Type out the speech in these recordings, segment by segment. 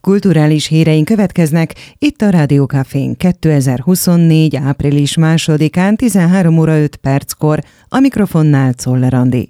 Kulturális híreink következnek itt a Rádió Cafén 2024. április 2-án 13 óra 5 perckor, a mikrofonnál Czoller Andi.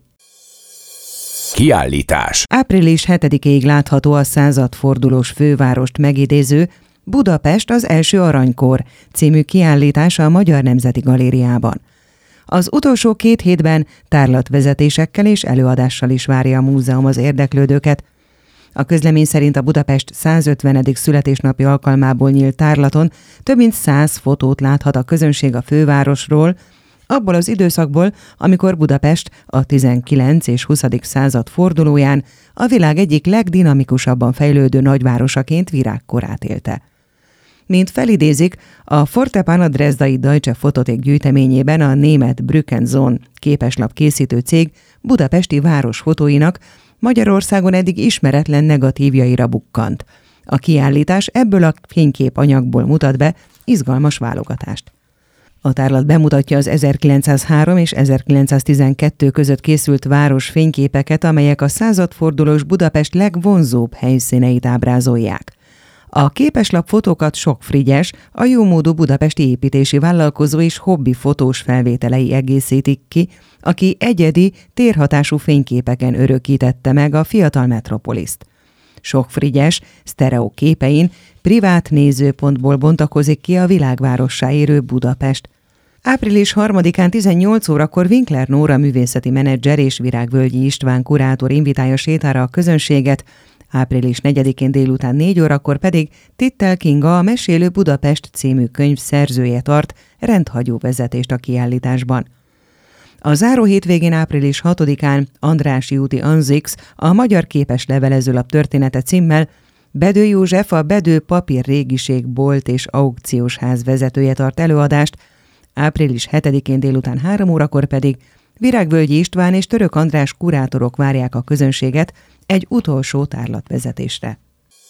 Kiállítás. Április 7-ig látható a századfordulós fővárost megidéző Budapest az első aranykor című kiállítás a Magyar Nemzeti Galériában. Az utolsó 2 hétben tárlatvezetésekkel és előadással is várja a múzeum az érdeklődőket. A közlemény szerint a Budapest 150. születésnapi alkalmából nyílt tárlaton több mint 100 fotót láthat a közönség a fővárosról, abból az időszakból, amikor Budapest a 19. és 20. század fordulóján a világ egyik legdinamikusabban fejlődő nagyvárosaként virágkorát élte. Mint felidézik, a Fortepan Dresdai Deutsche Fotothek gyűjteményében a német Brückenzone képeslap készítő cég budapesti városfotóinak Magyarországon eddig ismeretlen negatívjaira bukkant. A kiállítás ebből a fényképanyagból mutat be izgalmas válogatást. A tárlat bemutatja az 1903 és 1912 között készült város fényképeket, amelyek a századfordulós Budapest legvonzóbb helyszíneit ábrázolják. A képeslap fotókat Sok Frigyes, a jómódú budapesti építési vállalkozó és hobbi fotós felvételei egészítik ki, aki egyedi, térhatású fényképeken örökítette meg a fiatal metropoliszt. Sok Frigyes sztereó képein privát nézőpontból bontakozik ki a világvárossá érő Budapest. Április 3-án 18 órakor Winkler Nóra művészeti menedzser és Virágvölgyi István kurátor invitálja sétára a közönséget, április 4-én délután 4 órakor pedig Tittel Kinga, a Mesélő Budapest című könyv szerzője tart rendhagyó vezetést a kiállításban. A záró hétvégén április 6-án Andrássy úti Anzix, a Magyar Képes Levelezőlap története címmel Bedő József, a Bedő Papír Régiség bolt és aukciós ház vezetője tart előadást, április 7-én délután 3 órakor pedig Virágvölgyi István és Török András kurátorok várják a közönséget egy utolsó tárlatvezetésre.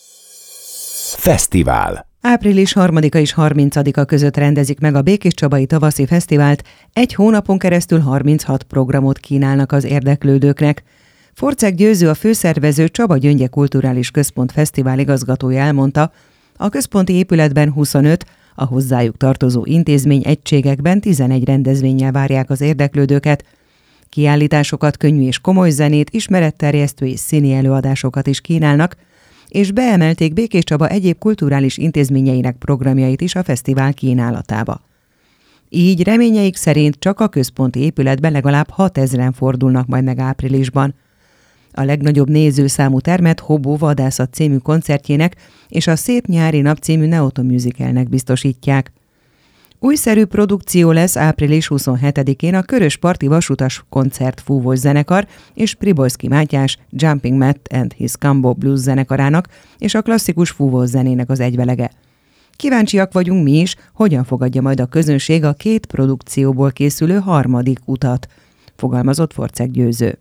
Fesztivál. Április 3-a és 30-a között rendezik meg a Békéscsabai Tavaszi Fesztivált, 1 hónapon keresztül 36 programot kínálnak az érdeklődőknek. Forczek Győző, a főszervező, Csaba Gyöngye Kulturális Központ fesztivál igazgatója elmondta, a központi épületben 25, a hozzájuk tartozó intézmény egységekben 11 rendezvénnyel várják az érdeklődőket. Kiállításokat, könnyű és komoly zenét, ismeretterjesztő és színi előadásokat is kínálnak, és beemelték Békéscsaba egyéb kulturális intézményeinek programjait is a fesztivál kínálatába. Így reményeik szerint csak a központi épületben legalább 6000-en fordulnak majd meg áprilisban. A legnagyobb nézőszámú termet Hobó Vadászat című koncertjének és a Szép nyári nap című Neoto musicalnek biztosítják. Újszerű produkció lesz április 27-én a Körösparti Vasutas Koncert fúvós zenekar és Pribolszky Mátyás Jumping Matt and His Combo Blues zenekarának és a klasszikus fúvós zenének az egyvelege. Kíváncsiak vagyunk mi is, hogyan fogadja majd a közönség a 2 produkcióból készülő harmadik utat, fogalmazott Forczek Győző.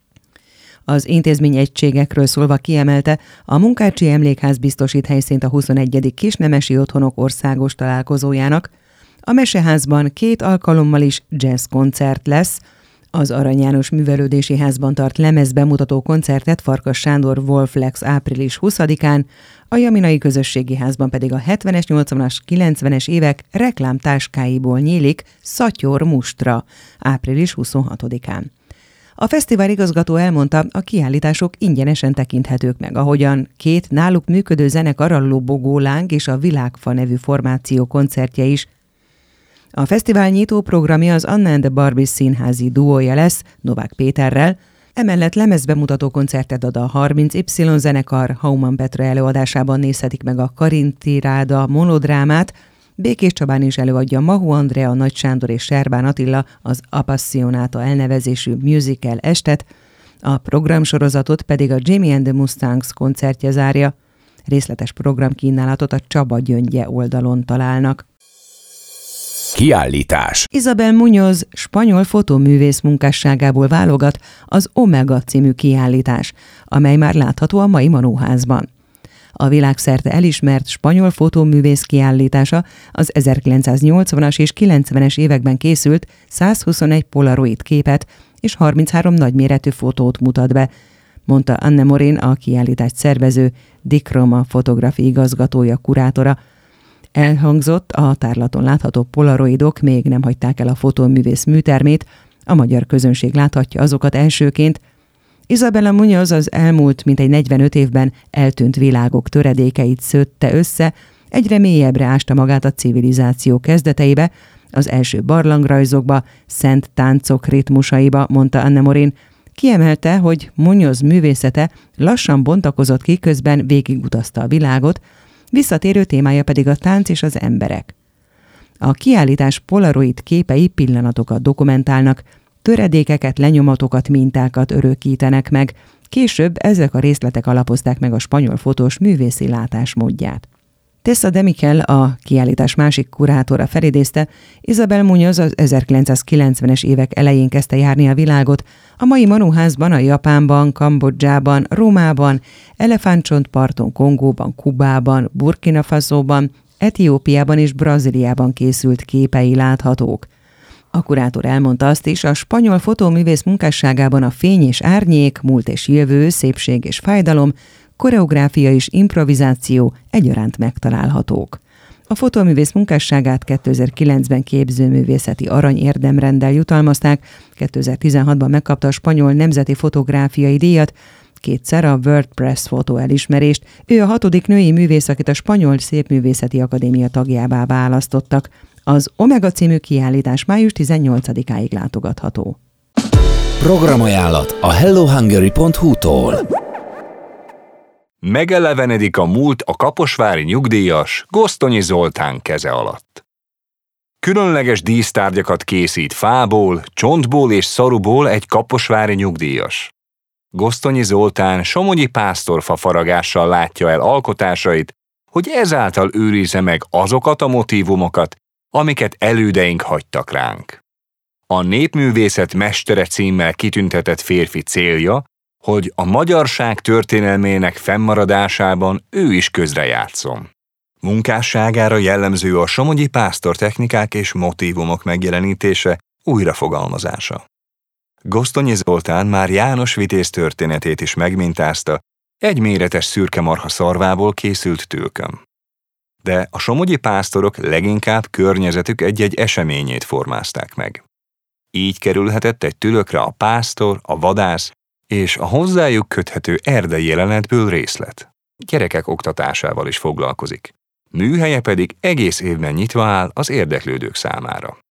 Az intézmény egységekről szólva kiemelte, a Munkácsi Emlékház biztosít helyszínt a 21. Kisnemesi Otthonok országos találkozójának, a Meseházban 2 alkalommal is jazzkoncert lesz, az Arany János Művelődési Házban tart lemezbemutató koncertet Farkas Sándor Wolflex április 20-án, a Jaminai Közösségi Házban pedig a 70-es, 80-as, 90-es évek reklámtáskáiból nyílik Szatyor Mustra április 26-án. A fesztivál igazgató elmondta, a kiállítások ingyenesen tekinthetők meg, ahogyan 2 náluk működő zenekar, a Lobogó Láng és a Világfa nevű formáció koncertje is. A fesztivál nyitó programja az Anna and the Barbie színházi duója lesz Novák Péterrel, emellett lemezbemutató koncertet ad a 30Y zenekar, Hauman Petra előadásában nézhetik meg a Karinti Ráda monodrámát, Békéscsabán is előadja Mahu Andrea, Nagy Sándor és Serbán Attila az Appassionata elnevezésű musical estet, a programsorozatot pedig a Jimmy and the Mustangs koncertje zárja. Részletes programkínálatot a Csaba Gyöngye oldalon találnak. Kiállítás. Isabel Muñoz spanyol fotóművész munkásságából válogat az Omega című kiállítás, amely már látható a mai Manóházban. A világszerte elismert spanyol fotóművész kiállítása az 1980-as és 90-es években készült 121 polaroid képet és 33 nagyméretű fotót mutat be, mondta Anne Morin, a kiállítást szervező Dikroma Photography igazgatója, kurátora. Elhangzott, a tárlaton látható polaroidok még nem hagyták el a fotóművész műtermét, a magyar közönség láthatja azokat elsőként. Isabella Muñoz az elmúlt mintegy 45 évben eltűnt világok töredékeit szőtte össze, egyre mélyebbre ásta magát a civilizáció kezdeteibe, az első barlangrajzokba, szent táncok ritmusaiba, mondta Anne Morin. Kiemelte, hogy Muñoz művészete lassan bontakozott ki, közben végigutazta a világot, visszatérő témája pedig a tánc és az emberek. A kiállítás polaroid képei pillanatokat dokumentálnak, töredékeket, lenyomatokat, mintákat örökítenek meg. Később ezek a részletek alapozták meg a spanyol fotós művészi látásmódját. Tessa de Miquel, a kiállítás másik kurátora felidézte, Isabel Muñoz az 1990-es évek elején kezdte járni a világot, a mai Manuházban, a Japánban, Kambodzsában, Rómában, Elefántcsontparton, Kongóban, Kubában, Burkina Fasóban, Etiópiában és Brazíliában készült képei láthatók. A kurátor elmondta azt is, a spanyol fotóművész munkásságában a fény és árnyék, múlt és jövő, szépség és fájdalom, koreográfia és improvizáció egyaránt megtalálhatók. A fotóművész munkásságát 2009-ben képzőművészeti aranyérdemrenddel jutalmazták, 2016-ban megkapta a spanyol nemzeti fotográfiai díjat, kétszer a World Press fotó elismerést. Ő a 6. női művész, akit a Spanyol Szépművészeti Akadémia tagjává választottak. Az Omega című kiállítás május 18-áig látogatható. Programajánlat a hellohungary.hu-tól. Megelevenedik a múlt a kaposvári nyugdíjas Gosztonyi Zoltán keze alatt. Különleges dísztárgyakat készít fából, csontból és szaruból egy kaposvári nyugdíjas. Gosztonyi Zoltán somogyi pásztorfa faragással látja el alkotásait, hogy ezáltal őrizze meg azokat a motívumokat, amiket elődeink hagytak ránk. A Népművészet mestere címmel kitüntetett férfi célja, hogy a magyarság történelmének fennmaradásában ő is közrejátszon. Munkásságára jellemző a somogyi pásztor technikák és motívumok megjelenítése, újrafogalmazása. Gosztonyi Zoltán már János Vitéz történetét is megmintázta egy méretes szürke marha szarvából készült tülkön. De a somogyi pásztorok leginkább környezetük egy-egy eseményét formázták meg. Így kerülhetett egy tülökre a pásztor, a vadász és a hozzájuk köthető erdei jelenetből részlet. Gyerekek oktatásával is foglalkozik. Műhelye pedig egész évben nyitva áll az érdeklődők számára.